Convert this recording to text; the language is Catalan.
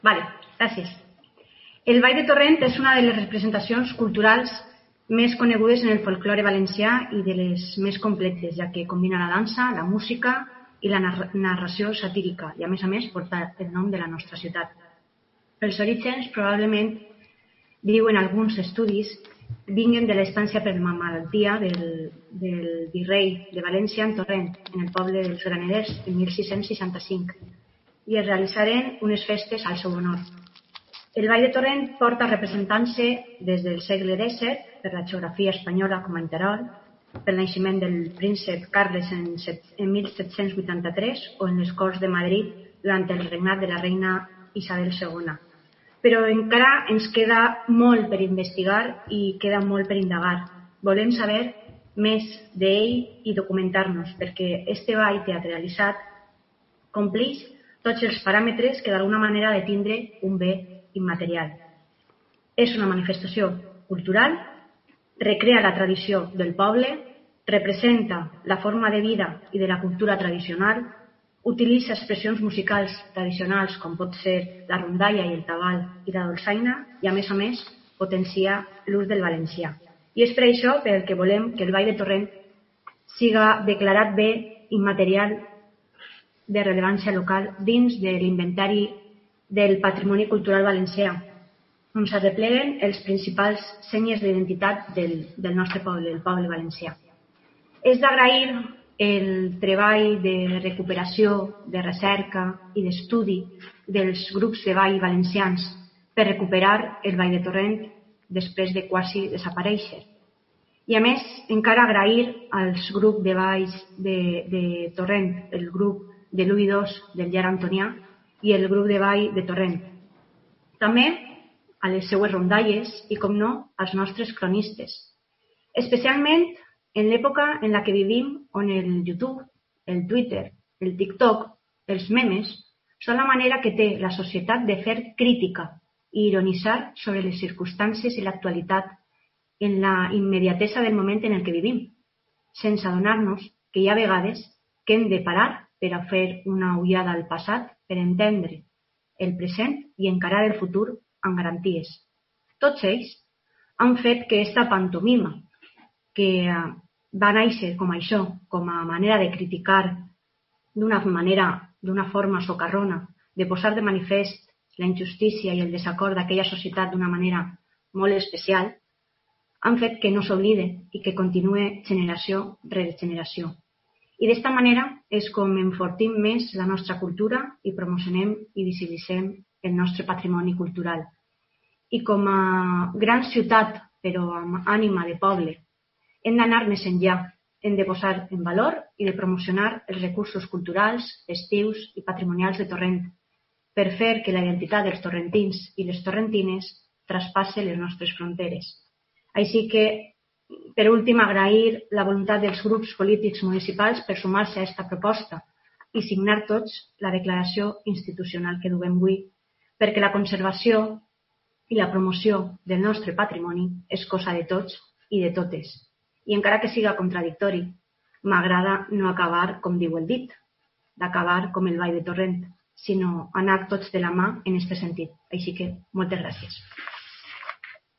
Vale, gràcies. El Ball de Torrent és una de les representacions culturals més conegudes en el folklore valencià i de les més completes, ja que combina la dansa, la música i la narració satírica, i a més porta el nom de la nostra ciutat. Els orígens probablement, diuen alguns estudis, vinguen de l'estància per malaltia del virrei de València en Torrent, en el poble dels Granaders, en 1665, i es realitzaren unes festes al seu honor. El Ball de Torrent porta representant-se des del segle XVII per la geografia espanyola com a Interol, pel naixement del príncep Carles en 1783 o en les Corts de Madrid durant el regnat de la reina Isabel II. Però encara ens queda molt per investigar i queda molt per indagar. Volem saber més d'ell i documentar-nos, perquè este ball teatralitzat compleix tots els paràmetres que d'alguna manera ha de tindre un bé immaterial. És una manifestació cultural, recrea la tradició del poble, representa la forma de vida i de la cultura tradicional, utilitza expressions musicals tradicionals com pot ser la rondalla i el tabal i la dolçaina i a més potencia l'ús del valencià. I és per això pel que volem que el Ball de Torrent siga declarat bé immaterial de rellevància local dins de l'inventari del patrimoni cultural valencià, on s'arrepleguen els principals senyes d'identitat del nostre poble, el poble valencià. És d'agrair el treball de recuperació, de recerca i d'estudi dels grups de ball valencians per recuperar el Ball de Torrent després de quasi desaparèixer. I a més, encara agrair als grups de balls de Torrent, el grup de l'U i II del Llar Antonià i el grup de ball de Torrent. També a les seues rondalles i, com no, als nostres cronistes. Especialment en l'època en la que vivim, on el YouTube, el Twitter, el TikTok, els memes, són la manera que té la societat de fer crítica i ironitzar sobre les circumstàncies i l'actualitat en la immediatesa del moment en el que vivim, sense adonar-nos que hi ha vegades que hem de parar per a fer una ullada al passat per entendre el present i encarar el futur amb garanties. Tots ells han fet que aquesta pantomima, que va néixer com això, com a manera de criticar d'una forma socarrona, de posar de manifest la injustícia i el desacord d'aquella societat d'una manera molt especial, han fet que no s'oblide i que continue generació rere generació. I d'esta manera és com enfortim més la nostra cultura i promocionem i visibilitzem el nostre patrimoni cultural. I com a gran ciutat, però amb ànima de poble, hem d'anar més enllà, hem de posar en valor i de promocionar els recursos culturals, festius i patrimonials de Torrent, per fer que la identitat dels torrentins i les torrentines traspasse les nostres fronteres. Així que, per últim, agrair la voluntat dels grups polítics municipals per sumar-se a aquesta proposta i signar tots la declaració institucional que duem avui, perquè la conservació i la promoció del nostre patrimoni és cosa de tots i de totes. I encara que siga contradictori, m'agrada no acabar com diu el dit, d'acabar com el Ball de Torrent, sinó anar tots de la mà en aquest sentit. Així que moltes gràcies.